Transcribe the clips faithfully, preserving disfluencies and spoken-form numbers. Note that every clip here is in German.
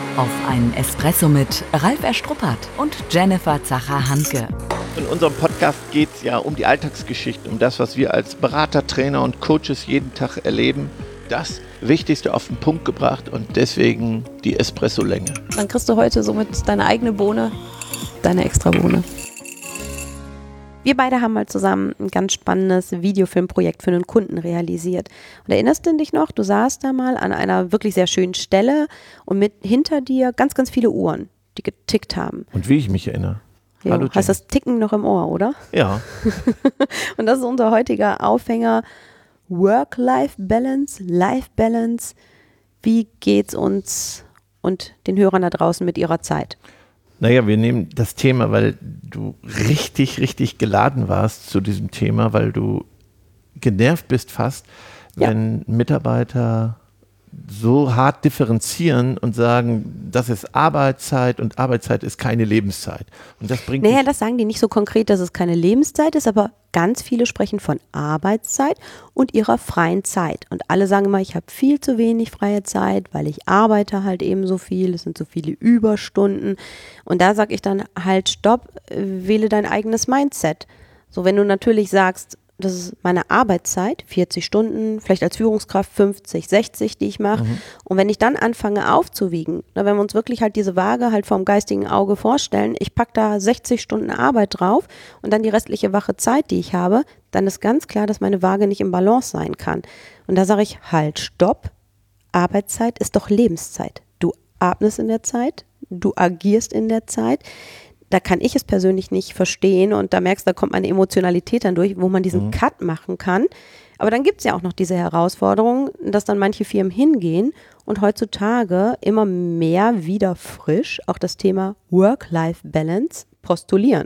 Auf einen Espresso mit Ralf Erstruppert und Jennifer Zacher-Hanke. In unserem Podcast geht es ja um die Alltagsgeschichten, um das, was wir als Berater, Trainer und Coaches jeden Tag erleben. Das Wichtigste auf den Punkt gebracht und deswegen die Espresso-Länge. Dann kriegst du heute somit deine eigene Bohne, deine Extra-Bohne. Wir beide haben mal zusammen ein ganz spannendes Videofilmprojekt für einen Kunden realisiert. Und erinnerst du dich noch, du saßt da mal an einer wirklich sehr schönen Stelle und mit hinter dir ganz, ganz viele Uhren, die getickt haben. Und wie ich mich erinnere. Jo, Hallo, hast das Ticken noch im Ohr, oder? Ja. Und das ist unser heutiger Aufhänger. Work-Life-Balance, Life-Balance. Wie geht's uns und den Hörern da draußen mit ihrer Zeit? Naja, wir nehmen das Thema, weil du richtig, richtig geladen warst zu diesem Thema, weil du genervt bist fast, wenn ja. Mitarbeiter so hart differenzieren und sagen, das ist Arbeitszeit und Arbeitszeit ist keine Lebenszeit. Und das bringt naja, das sagen die nicht so konkret, dass es keine Lebenszeit ist, aber ganz viele sprechen von Arbeitszeit und ihrer freien Zeit. Und alle sagen immer, ich habe viel zu wenig freie Zeit, weil ich arbeite halt eben so viel, es sind so viele Überstunden. Und da sage ich dann halt, stopp, wähle dein eigenes Mindset. So, wenn du natürlich sagst, das ist meine Arbeitszeit, vierzig Stunden, vielleicht als Führungskraft fünfzig, sechzig, die ich mache. Mhm. Und wenn ich dann anfange aufzuwiegen, wenn wir uns wirklich halt diese Waage halt vom geistigen Auge vorstellen, ich packe da sechzig Stunden Arbeit drauf und dann die restliche wache Zeit, die ich habe, dann ist ganz klar, dass meine Waage nicht im Balance sein kann. Und da sage ich, halt, stopp, Arbeitszeit ist doch Lebenszeit. Du atmest in der Zeit, du agierst in der Zeit. Da kann ich es persönlich nicht verstehen und da merkst du, da kommt meine Emotionalität dann durch, wo man diesen mhm. Cut machen kann. Aber dann gibt es ja auch noch diese Herausforderung, dass dann manche Firmen hingehen und heutzutage immer mehr wieder frisch auch das Thema Work-Life-Balance postulieren.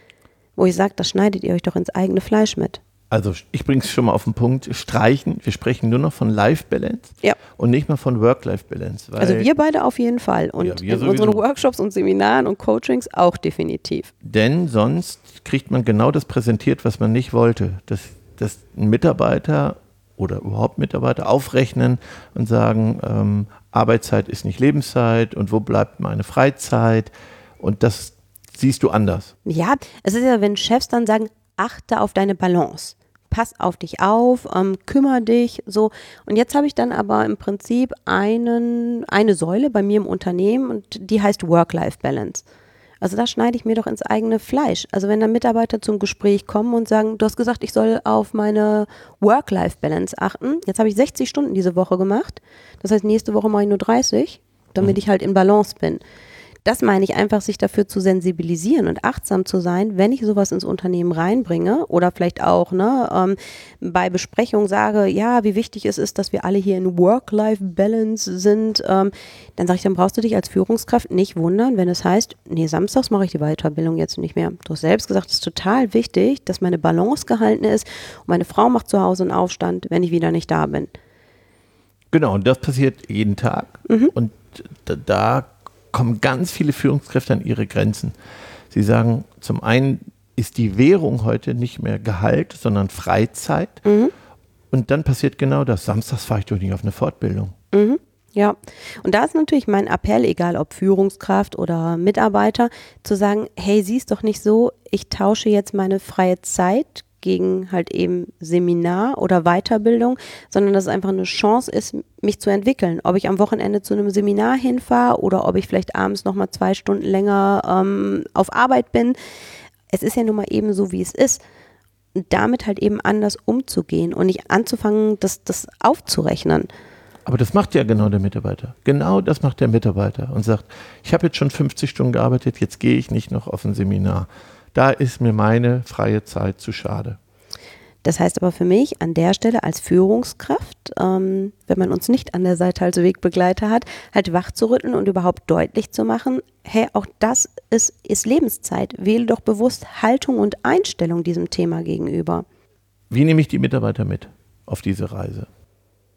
Wo ich sage, da schneidet ihr euch doch ins eigene Fleisch mit. Also ich bringe es schon mal auf den Punkt, streichen, wir sprechen nur noch von Life-Balance ja. und nicht mal von Work-Life-Balance. Also wir beide auf jeden Fall und ja, in unseren Workshops und Seminaren und Coachings auch definitiv. Denn sonst kriegt man genau das präsentiert, was man nicht wollte, dass, dass ein Mitarbeiter oder überhaupt Mitarbeiter aufrechnen und sagen, ähm, Arbeitszeit ist nicht Lebenszeit und wo bleibt meine Freizeit und das siehst du anders. Ja, es ist ja, wenn Chefs dann sagen, achte auf deine Balance. Pass auf dich auf, ähm, kümmere dich, so. Und jetzt habe ich dann aber im Prinzip einen, eine Säule bei mir im Unternehmen und die heißt Work-Life-Balance. Also da schneide ich mir doch ins eigene Fleisch. Also wenn dann Mitarbeiter zum Gespräch kommen und sagen, du hast gesagt, ich soll auf meine Work-Life-Balance achten. Jetzt habe ich sechzig Stunden diese Woche gemacht. Das heißt, nächste Woche mache ich nur dreißig, damit mhm. ich halt in Balance bin. Das meine ich einfach, sich dafür zu sensibilisieren und achtsam zu sein, wenn ich sowas ins Unternehmen reinbringe oder vielleicht auch ne, ähm, bei Besprechungen sage, ja, wie wichtig es ist, dass wir alle hier in Work-Life-Balance sind, ähm, dann sage ich, dann brauchst du dich als Führungskraft nicht wundern, wenn es heißt, nee, samstags mache ich die Weiterbildung jetzt nicht mehr. Du hast selbst gesagt, es ist total wichtig, dass meine Balance gehalten ist und meine Frau macht zu Hause einen Aufstand, wenn ich wieder nicht da bin. Genau, und das passiert jeden Tag mhm. und da, da kommen ganz viele Führungskräfte an ihre Grenzen. Sie sagen, zum einen ist die Währung heute nicht mehr Gehalt, sondern Freizeit. Mhm. Und dann passiert genau das. Samstags fahre ich doch nicht auf eine Fortbildung. Mhm. Ja, und da ist natürlich mein Appell, egal ob Führungskraft oder Mitarbeiter, zu sagen, hey, sieh's doch nicht so, ich tausche jetzt meine freie Zeit gegen halt eben Seminar oder Weiterbildung, sondern dass es einfach eine Chance ist, mich zu entwickeln. Ob ich am Wochenende zu einem Seminar hinfahre oder ob ich vielleicht abends nochmal zwei Stunden länger ähm, auf Arbeit bin. Es ist ja nun mal eben so, wie es ist. Und damit halt eben anders umzugehen und nicht anzufangen, das, das aufzurechnen. Aber das macht ja genau der Mitarbeiter. Genau das macht der Mitarbeiter und sagt, ich habe jetzt schon fünfzig Stunden gearbeitet, jetzt gehe ich nicht noch auf ein Seminar. Da ist mir meine freie Zeit zu schade. Das heißt aber für mich an der Stelle als Führungskraft, ähm, wenn man uns nicht an der Seite als Wegbegleiter hat, halt wach zu rütteln und überhaupt deutlich zu machen, hey, auch das ist, ist Lebenszeit. Wähle doch bewusst Haltung und Einstellung diesem Thema gegenüber. Wie nehme ich die Mitarbeiter mit auf diese Reise?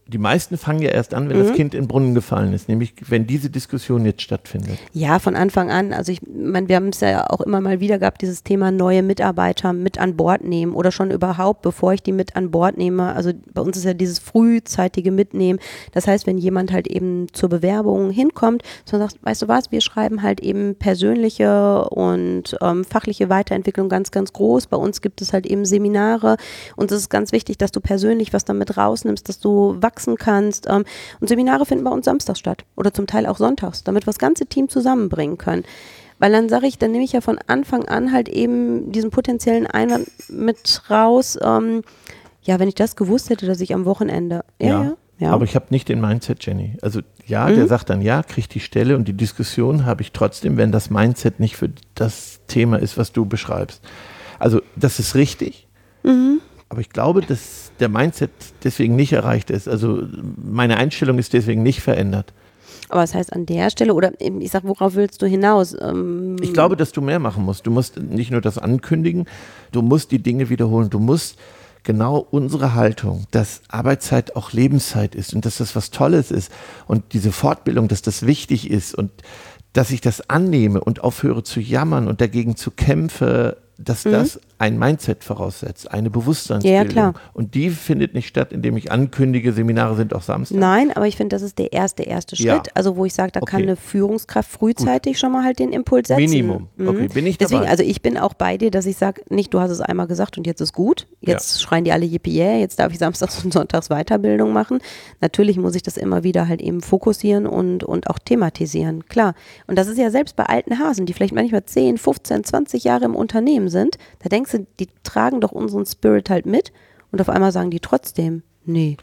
die meisten fangen ja erst an, wenn mhm. das Kind in den Brunnen gefallen ist, nämlich wenn diese Diskussion jetzt stattfindet. Ja, von Anfang an. Also ich meine, wir haben es ja auch immer mal wieder gehabt, dieses Thema neue Mitarbeiter mit an Bord nehmen oder schon überhaupt, bevor ich die mit an Bord nehme. Also bei uns ist ja dieses frühzeitige Mitnehmen. Das heißt, wenn jemand halt eben zur Bewerbung hinkommt, so sagt, weißt du was, wir schreiben halt eben persönliche und ähm, fachliche Weiterentwicklung ganz, ganz groß. Bei uns gibt es halt eben Seminare und es ist ganz wichtig, dass du persönlich was damit rausnimmst, dass du wachsen kannst. Ähm, und Seminare finden bei uns samstags statt oder zum Teil auch sonntags, damit wir das ganze Team zusammenbringen können. Weil dann sage ich, dann nehme ich ja von Anfang an halt eben diesen potenziellen Einwand mit raus. Ähm, ja, wenn ich das gewusst hätte, dass ich am Wochenende. Ja, ja. ja. Ja. Aber ich habe nicht den Mindset, Jenny. Also ja, mhm. der sagt dann, ja, kriegt die Stelle und die Diskussion habe ich trotzdem, wenn das Mindset nicht für das Thema ist, was du beschreibst. Also das ist richtig, mhm. aber ich glaube, dass der Mindset deswegen nicht erreicht ist. Also meine Einstellung ist deswegen nicht verändert. Aber das heißt an der Stelle, oder ich sag, worauf willst du hinaus? Ähm ich glaube, dass du mehr machen musst. Du musst nicht nur das ankündigen, du musst die Dinge wiederholen, du musst genau unsere Haltung, dass Arbeitszeit auch Lebenszeit ist und dass das was Tolles ist und diese Fortbildung, dass das wichtig ist und dass ich das annehme und aufhöre zu jammern und dagegen zu kämpfen, dass mhm. das ein Mindset voraussetzt, eine Bewusstseinsbildung. Ja, klar. Und die findet nicht statt, indem ich ankündige, Seminare sind auch Samstag. Nein, aber ich finde, das ist der erste, erste Schritt. Ja. Also wo ich sage, da okay. kann eine Führungskraft frühzeitig Gut. schon mal halt den Impuls setzen. Minimum. Mhm. Okay, bin ich Deswegen, dabei. also ich bin auch bei dir, dass ich sage, nicht du hast es einmal gesagt und jetzt ist gut. Jetzt ja. schreien die alle yippie, yeah, jetzt darf ich samstags und sonntags Weiterbildung machen. Natürlich muss ich das immer wieder halt eben fokussieren und, und auch thematisieren, klar. Und das ist ja selbst bei alten Hasen, die vielleicht manchmal zehn, fünfzehn, zwanzig Jahre im Unternehmen sind, da denkst du, die tragen doch unseren Spirit halt mit und auf einmal sagen die trotzdem, nee.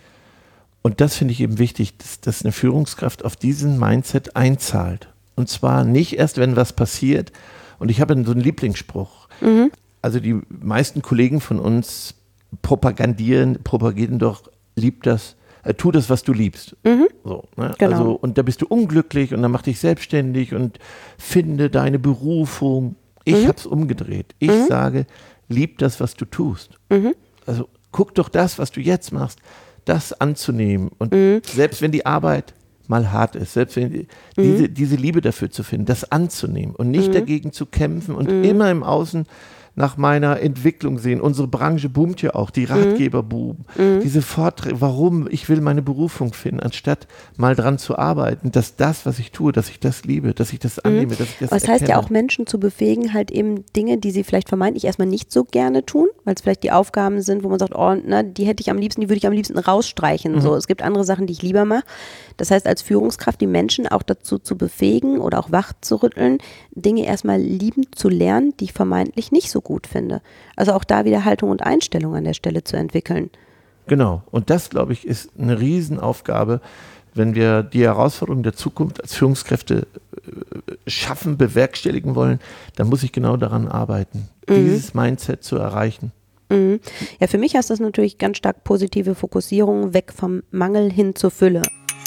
Und das finde ich eben wichtig, dass, dass eine Führungskraft auf diesen Mindset einzahlt. Und zwar nicht erst, wenn was passiert. Und ich habe so einen Lieblingsspruch. Mhm. Also die meisten Kollegen von uns propagandieren, propagieren doch, lieb das, äh, tu das, was du liebst. Mhm. So, ne? Genau. Also, und da bist du unglücklich und dann mach dich selbstständig und finde deine Berufung. Ich mhm. habe es umgedreht. Ich mhm. sage, lieb das, was du tust. Mhm. Also guck doch das, was du jetzt machst, das anzunehmen. Und mhm. selbst wenn die Arbeit mal hart ist, selbst wenn die, mhm. diese, diese Liebe dafür zu finden, das anzunehmen und nicht mhm. dagegen zu kämpfen und mhm. immer im Außen nach meiner Entwicklung sehen. Unsere Branche boomt ja auch, die Ratgeber boomen, mhm. diese Vorträge, warum ich will meine Berufung finden, anstatt mal dran zu arbeiten, dass das, was ich tue, dass ich das liebe, dass ich das annehme, mhm. dass ich das Aber das erkenne. heißt ja auch, Menschen zu befähigen, halt eben Dinge, die sie vielleicht vermeintlich erstmal nicht so gerne tun, weil es vielleicht die Aufgaben sind, wo man sagt, oh, na, die hätte ich am liebsten, die würde ich am liebsten rausstreichen. Mhm. So, es gibt andere Sachen, die ich lieber mache. Das heißt, als Führungskraft die Menschen auch dazu zu befähigen oder auch wach zu rütteln, Dinge erstmal lieben zu lernen, die ich vermeintlich nicht so gut finde. Also auch da wieder Haltung und Einstellung an der Stelle zu entwickeln. Genau. Und das, glaube ich, ist eine Riesenaufgabe, wenn wir die Herausforderungen der Zukunft als Führungskräfte schaffen, bewerkstelligen wollen, dann muss ich genau daran arbeiten, mhm. dieses Mindset zu erreichen. Mhm. Ja, für mich heißt das natürlich ganz stark positive Fokussierung, weg vom Mangel hin zur Fülle.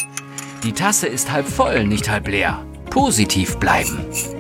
Die Tasse ist halb voll, nicht halb leer. Positiv bleiben.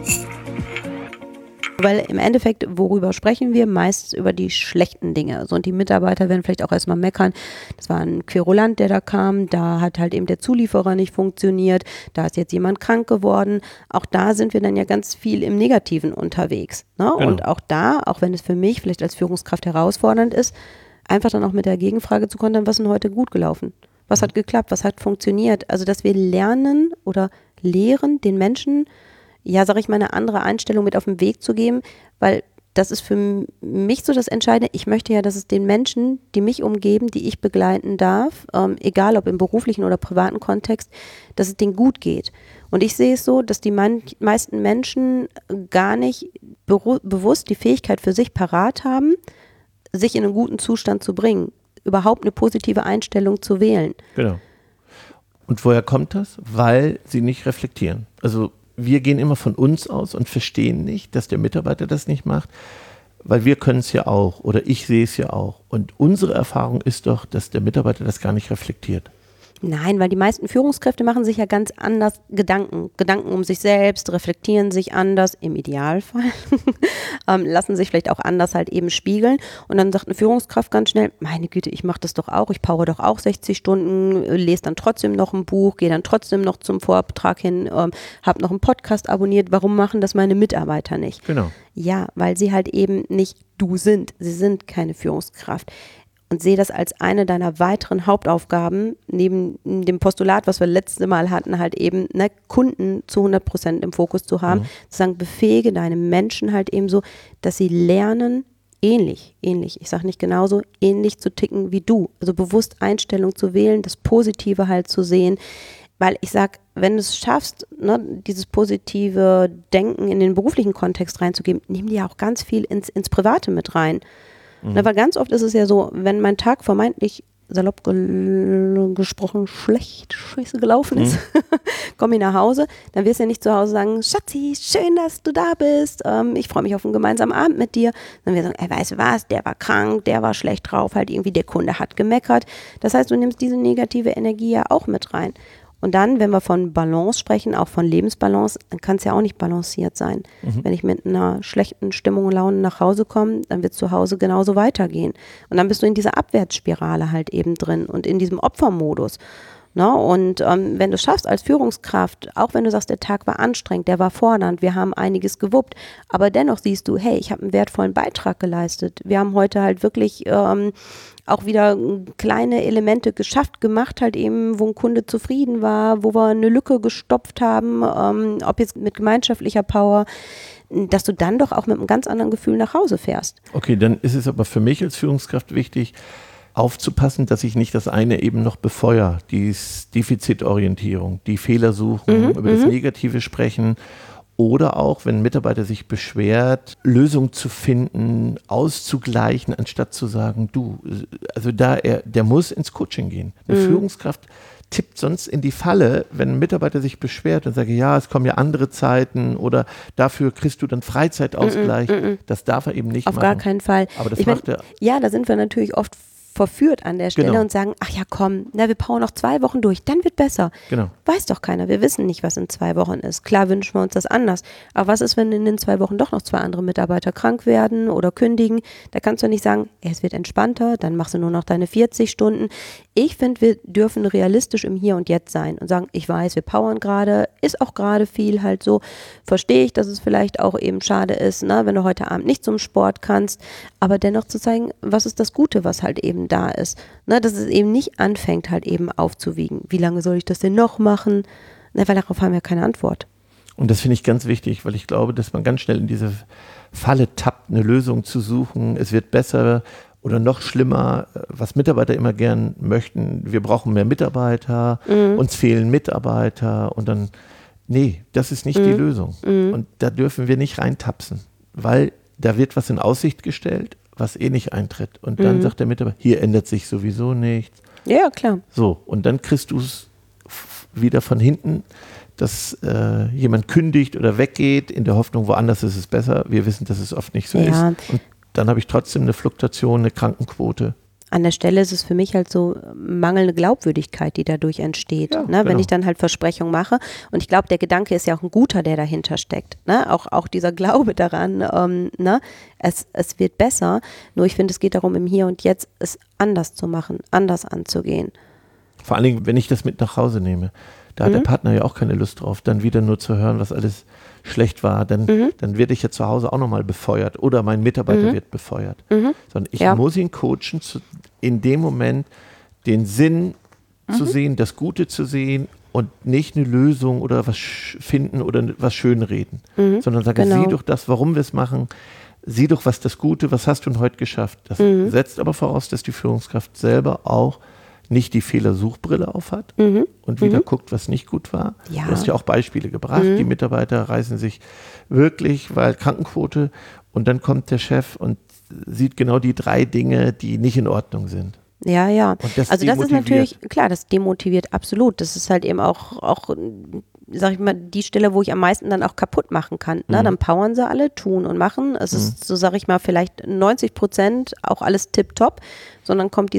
Weil im Endeffekt, worüber sprechen wir? Meist über die schlechten Dinge. So, und die Mitarbeiter werden vielleicht auch erstmal meckern. Das war ein Querulant, der da kam. Da hat halt eben der Zulieferer nicht funktioniert. Da ist jetzt jemand krank geworden. Auch da sind wir dann ja ganz viel im Negativen unterwegs. Ne? Genau. Und auch da, auch wenn es für mich vielleicht als Führungskraft herausfordernd ist, einfach dann auch mit der Gegenfrage zu kontern, was ist denn heute gut gelaufen? Was hat geklappt? Was hat funktioniert? Also, dass wir lernen oder lehren, den Menschen, ja, sage ich mal, eine andere Einstellung mit auf den Weg zu geben, weil das ist für mich so das Entscheidende. Ich möchte ja, dass es den Menschen, die mich umgeben, die ich begleiten darf, ähm, egal ob im beruflichen oder privaten Kontext, dass es denen gut geht. Und ich sehe es so, dass die man- meisten Menschen gar nicht beru- bewusst die Fähigkeit für sich parat haben, sich in einen guten Zustand zu bringen, überhaupt eine positive Einstellung zu wählen. Genau. Und woher kommt das? Weil sie nicht reflektieren. Also wir gehen immer von uns aus und verstehen nicht, dass der Mitarbeiter das nicht macht, weil wir können es ja auch oder ich sehe es ja auch. Und unsere Erfahrung ist doch, dass der Mitarbeiter das gar nicht reflektiert. Nein, weil die meisten Führungskräfte machen sich ja ganz anders Gedanken. Gedanken um sich selbst, reflektieren sich anders, im Idealfall, ähm, lassen sich vielleicht auch anders halt eben spiegeln. Und dann sagt eine Führungskraft ganz schnell, meine Güte, ich mache das doch auch, ich power doch auch sechzig Stunden, lese dann trotzdem noch ein Buch, gehe dann trotzdem noch zum Vortrag hin, ähm, habe noch einen Podcast abonniert. Warum machen das meine Mitarbeiter nicht? Genau. Ja, weil sie halt eben nicht du sind. Sie sind keine Führungskraft. Und sehe das als eine deiner weiteren Hauptaufgaben, neben dem Postulat, was wir letzte Mal hatten, halt eben ne, Kunden zu hundert Prozent im Fokus zu haben, mhm. zu sagen, befähige deine Menschen halt eben so, dass sie lernen, ähnlich, ähnlich, ich sage nicht genauso, ähnlich zu ticken wie du. Also bewusst Einstellung zu wählen, das Positive halt zu sehen, weil ich sage, wenn du es schaffst, ne, dieses positive Denken in den beruflichen Kontext reinzugeben, nimm dir auch ganz viel ins, ins Private mit rein. Mhm. Na, weil ganz oft ist es ja so, wenn mein Tag vermeintlich salopp ge- gesprochen schlecht, scheiße gelaufen ist, mhm. komme ich nach Hause, dann wirst du ja nicht zu Hause sagen, Schatzi, schön, dass du da bist, ähm, ich freue mich auf einen gemeinsamen Abend mit dir. Dann wirst du sagen, ey, weißt du was, der war krank, der war schlecht drauf, halt irgendwie der Kunde hat gemeckert. Das heißt, du nimmst diese negative Energie ja auch mit rein. Und dann, wenn wir von Balance sprechen, auch von Lebensbalance, dann kann es ja auch nicht balanciert sein. Mhm. Wenn ich mit einer schlechten Stimmung und Laune nach Hause komme, dann wird es zu Hause genauso weitergehen. Und dann bist du in dieser Abwärtsspirale halt eben drin und in diesem Opfermodus. Ne? Und ähm, wenn du schaffst als Führungskraft, auch wenn du sagst, der Tag war anstrengend, der war fordernd, wir haben einiges gewuppt, aber dennoch siehst du, hey, ich habe einen wertvollen Beitrag geleistet. Wir haben heute halt wirklich ähm, auch wieder kleine Elemente geschafft, gemacht, halt eben, wo ein Kunde zufrieden war, wo wir eine Lücke gestopft haben, ähm, ob jetzt mit gemeinschaftlicher Power, dass du dann doch auch mit einem ganz anderen Gefühl nach Hause fährst. Okay, dann ist es aber für mich als Führungskraft wichtig, aufzupassen, dass ich nicht das eine eben noch befeuere, die Defizitorientierung, die Fehler suchen, mhm, über das Negative sprechen oder auch, wenn ein Mitarbeiter sich beschwert, Lösungen zu finden, auszugleichen, anstatt zu sagen, du, also da er, der muss ins Coaching gehen. Eine mhm. Führungskraft tippt sonst in die Falle, wenn ein Mitarbeiter sich beschwert und sagt, ja, es kommen ja andere Zeiten oder dafür kriegst du dann Freizeitausgleich. Mm, mm, mm. Das darf er eben nicht Auf machen. Auf gar keinen Fall. Aber das ich macht mein, er. Ja, da sind wir natürlich oft verführt an der Stelle genau. und sagen, ach ja komm, na, wir powern noch zwei Wochen durch, dann wird besser. Genau. Weiß doch keiner, wir wissen nicht, was in zwei Wochen ist. Klar wünschen wir uns das anders, aber was ist, wenn in den zwei Wochen doch noch zwei andere Mitarbeiter krank werden oder kündigen? Da kannst du nicht sagen, es wird entspannter, dann machst du nur noch deine vierzig Stunden. Ich finde, wir dürfen realistisch im Hier und Jetzt sein und sagen, ich weiß, wir powern gerade, ist auch gerade viel halt so, verstehe ich, dass es vielleicht auch eben schade ist, ne, wenn du heute Abend nicht zum Sport kannst, aber dennoch zu zeigen, was ist das Gute, was halt eben da ist. Ne, dass es eben nicht anfängt, halt eben aufzuwiegen. Wie lange soll ich das denn noch machen? Ne, weil darauf haben wir keine Antwort. Und das finde ich ganz wichtig, weil ich glaube, dass man ganz schnell in diese Falle tappt, eine Lösung zu suchen. Es wird besser oder noch schlimmer, was Mitarbeiter immer gern möchten. Wir brauchen mehr Mitarbeiter, mhm. uns fehlen Mitarbeiter und dann, nee, das ist nicht mhm. die Lösung. Mhm. Und da dürfen wir nicht reintapsen, weil da wird was in Aussicht gestellt, was eh nicht eintritt. Und dann mhm. sagt der Mitarbeiter, hier ändert sich sowieso nichts. Ja, klar. So, und dann kriegst du es wieder von hinten, dass äh, jemand kündigt oder weggeht, in der Hoffnung, woanders ist es besser. Wir wissen, dass es oft nicht so ja. ist. Und dann habe ich trotzdem eine Fluktuation, eine Krankenquote. An der Stelle ist es für mich halt so mangelnde Glaubwürdigkeit, die dadurch entsteht, ja, ne? Wenn genau. ich dann halt Versprechungen mache. Und ich glaube, der Gedanke ist ja auch ein guter, der dahinter steckt. Ne? Auch, auch dieser Glaube daran, ähm, ne? es, es wird besser. Nur ich finde, es geht darum, im Hier und Jetzt es anders zu machen, anders anzugehen. Vor allen Dingen, wenn ich das mit nach Hause nehme. Da hat mhm. der Partner ja auch keine Lust drauf, dann wieder nur zu hören, was alles schlecht war. Dann, mhm. dann werde ich ja zu Hause auch nochmal befeuert oder mein Mitarbeiter mhm. wird befeuert. Mhm. Sondern ich ja. muss ihn coachen, zu, in dem Moment den Sinn mhm. zu sehen, das Gute zu sehen und nicht eine Lösung oder was finden oder was schönreden. Mhm. Sondern sage, genau. sieh doch das, warum wir es machen. Sieh doch, was das Gute, was hast du denn heute geschafft. Das mhm. setzt aber voraus, dass die Führungskraft selber auch nicht die Fehlersuchbrille aufhat mhm. und wieder mhm. guckt, was nicht gut war. Ja. Du hast ja auch Beispiele gebracht. Mhm. Die Mitarbeiter reißen sich wirklich, weil Krankenquote und dann kommt der Chef und sieht genau die drei Dinge, die nicht in Ordnung sind. Ja, ja. Und das also das ist natürlich, klar, das demotiviert absolut. Das ist halt eben auch, auch, sag ich mal, die Stelle, wo ich am meisten dann auch kaputt machen kann. Ne? Mhm. Dann powern sie alle, tun und machen. Es mhm. ist, so sag ich mal, vielleicht neunzig Prozent auch alles tipptopp, sondern kommt diese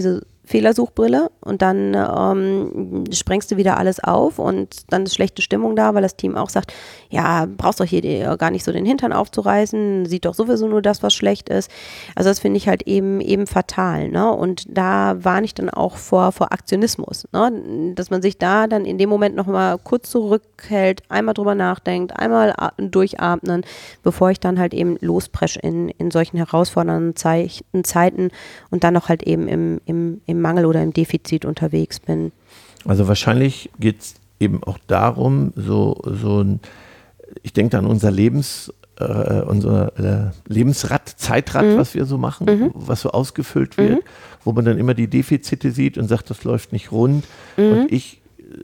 Fehlersuchbrille und dann ähm, sprengst du wieder alles auf und dann ist schlechte Stimmung da, weil das Team auch sagt, ja, brauchst doch hier die, gar nicht so den Hintern aufzureißen, sieht doch sowieso nur das, was schlecht ist. Also das finde ich halt eben eben fatal, ne? Und da warne ich dann auch vor, vor Aktionismus, ne? Dass man sich da dann in dem Moment nochmal kurz zurückhält, einmal drüber nachdenkt, einmal a- durchatmen, bevor ich dann halt eben lospresche in, in solchen herausfordernden Zei- Zeiten und dann noch halt eben im, im, im Mangel oder im Defizit unterwegs bin. Also wahrscheinlich geht es eben auch darum, so, so ein, ich denke an unser Lebens, äh, unser äh, Lebensrad, Zeitrad, Mhm. was wir so machen, Mhm. was so ausgefüllt wird, Mhm. wo man dann immer die Defizite sieht und sagt, das läuft nicht rund. Mhm. Und ich,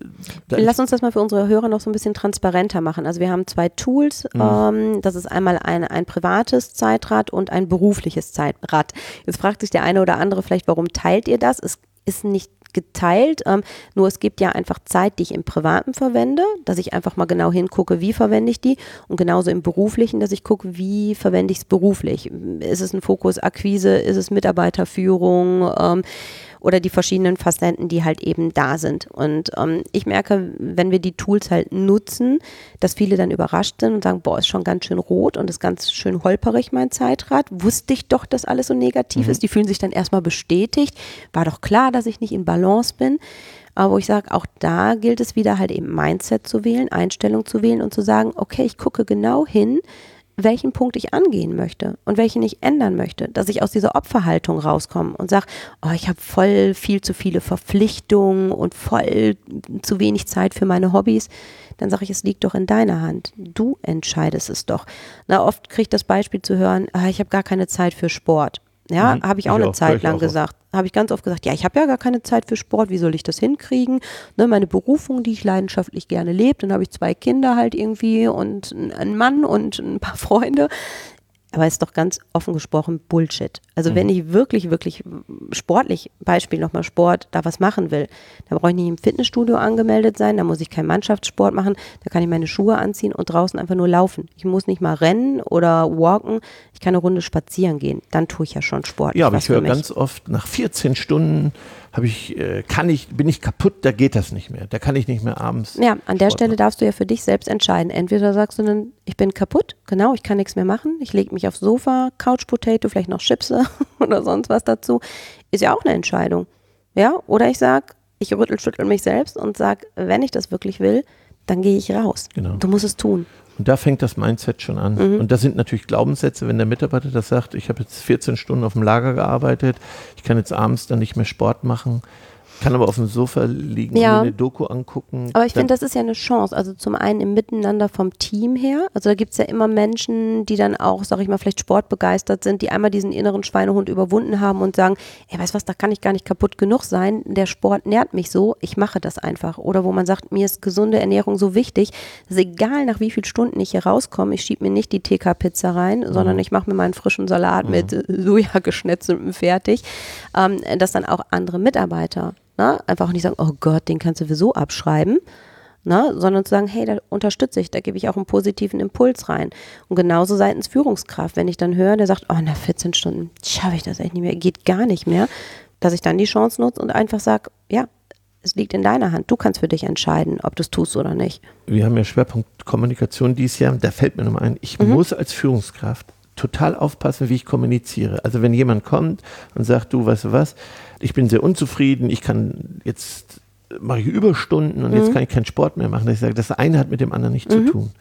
da Lass uns das mal für unsere Hörer noch so ein bisschen transparenter machen. Also wir haben zwei Tools. Mhm. Ähm, das ist einmal ein, ein privates Zeitrad und ein berufliches Zeitrad. Jetzt fragt sich der eine oder andere vielleicht, warum teilt ihr das? Es ist nicht geteilt, ähm, nur es gibt ja einfach Zeit, die ich im Privaten verwende, dass ich einfach mal genau hingucke, wie verwende ich die und genauso im Beruflichen, dass ich gucke, wie verwende ich es beruflich. Ist es ein Fokus Akquise, ist es Mitarbeiterführung, ähm, oder die verschiedenen Facetten, die halt eben da sind. Und ähm, ich merke, wenn wir die Tools halt nutzen, dass viele dann überrascht sind und sagen, boah, ist schon ganz schön rot und ist ganz schön holperig mein Zeitrad. Wusste ich doch, dass alles so negativ Mhm. ist. Die fühlen sich dann erstmal bestätigt. War doch klar, dass ich nicht in Balance bin. Aber wo ich sage, auch da gilt es wieder halt eben Mindset zu wählen, Einstellung zu wählen und zu sagen, okay, ich gucke genau hin, welchen Punkt ich angehen möchte und welchen ich ändern möchte, dass ich aus dieser Opferhaltung rauskomme und sage, oh, ich habe voll viel zu viele Verpflichtungen und voll zu wenig Zeit für meine Hobbys, dann sage ich, es liegt doch in deiner Hand. Du entscheidest es doch. Na, oft kriege ich das Beispiel zu hören, ah, ich habe gar keine Zeit für Sport. Ja, Mhm. habe ich auch Ich eine auch, höre Zeit ich lang auch oft. gesagt. Habe ich ganz oft gesagt, ja, ich habe ja gar keine Zeit für Sport, wie soll ich das hinkriegen? Ne, meine Berufung, die ich leidenschaftlich gerne lebe, dann habe ich zwei Kinder halt irgendwie und einen Mann und ein paar Freunde. Aber ist doch ganz offen gesprochen Bullshit. Also Mhm. wenn ich wirklich, wirklich sportlich, Beispiel nochmal Sport, da was machen will, dann brauche ich nicht im Fitnessstudio angemeldet sein, da muss ich keinen Mannschaftssport machen, da kann ich meine Schuhe anziehen und draußen einfach nur laufen. Ich muss nicht mal rennen oder walken, ich kann eine Runde spazieren gehen. Dann tue ich ja schon Sport. Ja, aber was ich für höre mich. ganz oft, nach vierzehn Stunden habe ich, äh, kann ich, bin ich kaputt, da geht das nicht mehr. Da kann ich nicht mehr abends. Ja, an der Sport Stelle machen. darfst du ja für dich selbst entscheiden. Entweder sagst du dann, ich bin kaputt, genau, ich kann nichts mehr machen, ich lege mich aufs Sofa, Couch Potato, vielleicht noch Chipse oder sonst was dazu. Ist ja auch eine Entscheidung. Ja, oder ich sag, ich rüttel, schüttel mich selbst und sag, wenn ich das wirklich will, dann gehe ich raus. Genau. Du musst es tun. Und da fängt das Mindset schon an. Mhm. Und das sind natürlich Glaubenssätze, wenn der Mitarbeiter das sagt, ich habe jetzt vierzehn Stunden auf dem Lager gearbeitet, ich kann jetzt abends dann nicht mehr Sport machen, kann aber auf dem Sofa liegen Ja. und mir eine Doku angucken. Aber ich Dann- finde, das ist ja eine Chance. Also zum einen im Miteinander vom Team her. Also da gibt es ja immer Menschen, die dann auch, sag ich mal, vielleicht sportbegeistert sind, die einmal diesen inneren Schweinehund überwunden haben und sagen, ey, weißt du was, da kann ich gar nicht kaputt genug sein. Der Sport nährt mich so, ich mache das einfach. Oder wo man sagt, mir ist gesunde Ernährung so wichtig, dass egal nach wie vielen Stunden ich hier rauskomme, ich schiebe mir nicht die T K-Pizza rein, Mhm. sondern ich mache mir meinen frischen Salat mit äh, Soja geschnetzeltem fertig. Ähm, dass dann auch andere Mitarbeiter ne, einfach nicht sagen, oh Gott, den kannst du sowieso abschreiben, ne, sondern zu sagen, hey, da unterstütze ich, da gebe ich auch einen positiven Impuls rein. Und genauso seitens Führungskraft, wenn ich dann höre, der sagt, oh, nach vierzehn Stunden schaffe ich das echt nicht mehr, geht gar nicht mehr, dass ich dann die Chance nutze und einfach sage, ja, es liegt in deiner Hand, du kannst für dich entscheiden, ob du es tust oder nicht. Wir haben ja Schwerpunkt Kommunikation dieses Jahr, da fällt mir nochmal ein, ich Mhm. muss als Führungskraft total aufpassen, wie ich kommuniziere. Also wenn jemand kommt und sagt, du, weißt du was, ich bin sehr unzufrieden, ich kann jetzt, mache ich Überstunden und Mhm. jetzt kann ich keinen Sport mehr machen. Ich sage, das eine hat mit dem anderen nichts Mhm. zu tun.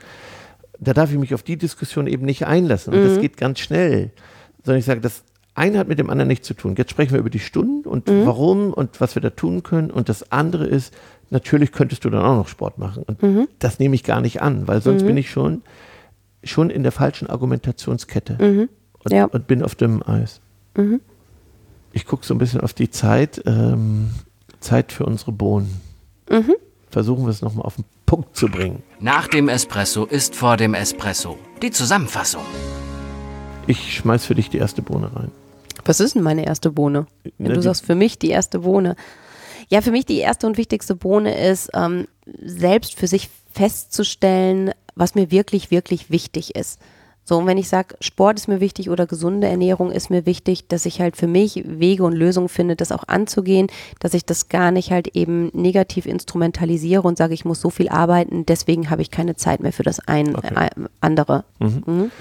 Da darf ich mich auf die Diskussion eben nicht einlassen und Mhm. das geht ganz schnell. Sondern ich sage, das eine hat mit dem anderen nichts zu tun. Jetzt sprechen wir über die Stunden und Mhm. warum und was wir da tun können. Und das andere ist, natürlich könntest du dann auch noch Sport machen. Und Mhm. das nehme ich gar nicht an, weil sonst Mhm. bin ich schon, schon in der falschen Argumentationskette Mhm. und, Ja. und bin auf dünnem Eis. Mhm. Ich gucke so ein bisschen auf die Zeit. Ähm, Zeit für unsere Bohnen. Mhm. Versuchen wir es nochmal auf den Punkt zu bringen. Nach dem Espresso ist vor dem Espresso. Die Zusammenfassung. Ich schmeiß für dich die erste Bohne rein. Was ist denn meine erste Bohne? Wenn Ne, du die- sagst, für mich die erste Bohne. Ja, für mich die erste und wichtigste Bohne ist, ähm, selbst für sich festzustellen, was mir wirklich, wirklich wichtig ist. So, und wenn ich sage, Sport ist mir wichtig oder gesunde Ernährung ist mir wichtig, dass ich halt für mich Wege und Lösungen finde, das auch anzugehen, dass ich das gar nicht halt eben negativ instrumentalisiere und sage, ich muss so viel arbeiten, deswegen habe ich keine Zeit mehr für das ein, Okay. äh, andere. Mhm. Mhm.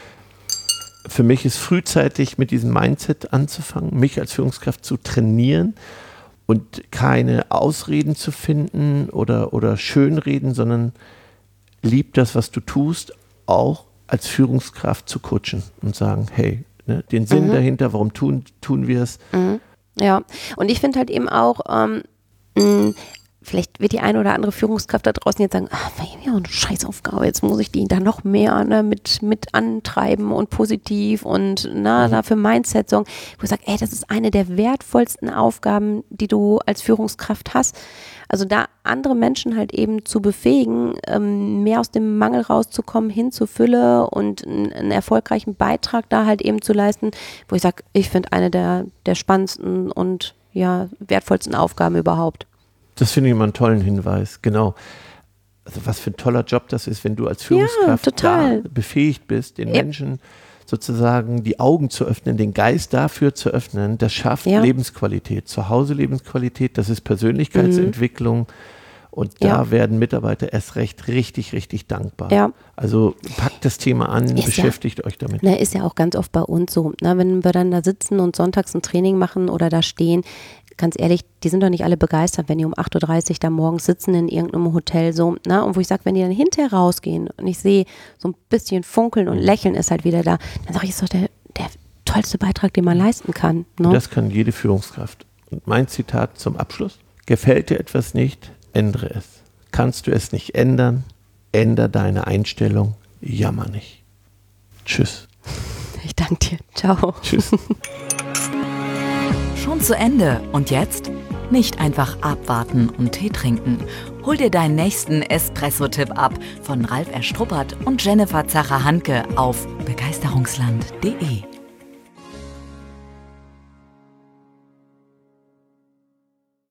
Für mich ist frühzeitig mit diesem Mindset anzufangen, mich als Führungskraft zu trainieren und keine Ausreden zu finden oder, oder Schönreden, sondern lieb das, was du tust, auch als Führungskraft zu coachen und sagen, hey, ne, den Sinn Mhm. dahinter, warum tun, tun wir es? Mhm. Ja, und ich finde halt eben auch, ähm, mh, vielleicht wird die eine oder andere Führungskraft da draußen jetzt sagen, ach, ja, eine Scheißaufgabe, jetzt muss ich die da noch mehr ne, mit, mit antreiben und positiv und na, Mhm. dafür Mindset sorgen. Wo ich sage, ey, das ist eine der wertvollsten Aufgaben, die du als Führungskraft hast. Also da andere Menschen halt eben zu befähigen, ähm, mehr aus dem Mangel rauszukommen, hin zur Fülle und n- einen erfolgreichen Beitrag da halt eben zu leisten, wo ich sage, ich finde eine der, der spannendsten und ja, wertvollsten Aufgaben überhaupt. Das finde ich immer einen tollen Hinweis, genau. Also was für ein toller Job das ist, wenn du als Führungskraft total. da befähigt bist, den Ja. Menschen sozusagen die Augen zu öffnen, den Geist dafür zu öffnen, das schafft Ja. Lebensqualität. Zu Hause Lebensqualität, das ist Persönlichkeitsentwicklung und da Ja. werden Mitarbeiter erst recht richtig, richtig dankbar. Ja. Also packt das Thema an, Ist ja- beschäftigt euch damit. Ne, ist ja auch ganz oft bei uns so, ne, wenn wir dann da sitzen und sonntags ein Training machen oder da stehen, ganz ehrlich, die sind doch nicht alle begeistert, wenn die um acht Uhr dreißig da morgens sitzen in irgendeinem Hotel so, ne, und wo ich sage, wenn die dann hinterher rausgehen und ich sehe so ein bisschen Funkeln und Lächeln ist halt wieder da, dann sage ich, ist doch der, der tollste Beitrag, den man leisten kann. Und Ne? das kann jede Führungskraft. Und mein Zitat zum Abschluss: Gefällt dir etwas nicht, ändere es. Kannst du es nicht ändern, änder deine Einstellung, jammer nicht. Tschüss. Ich danke dir. Ciao. Tschüss. Schon zu Ende. Und jetzt? Nicht einfach abwarten und Tee trinken. Hol dir deinen nächsten Espresso-Tipp ab von Ralf Erstruppert und Jennifer Zacher-Hanke auf begeisterungsland punkt de.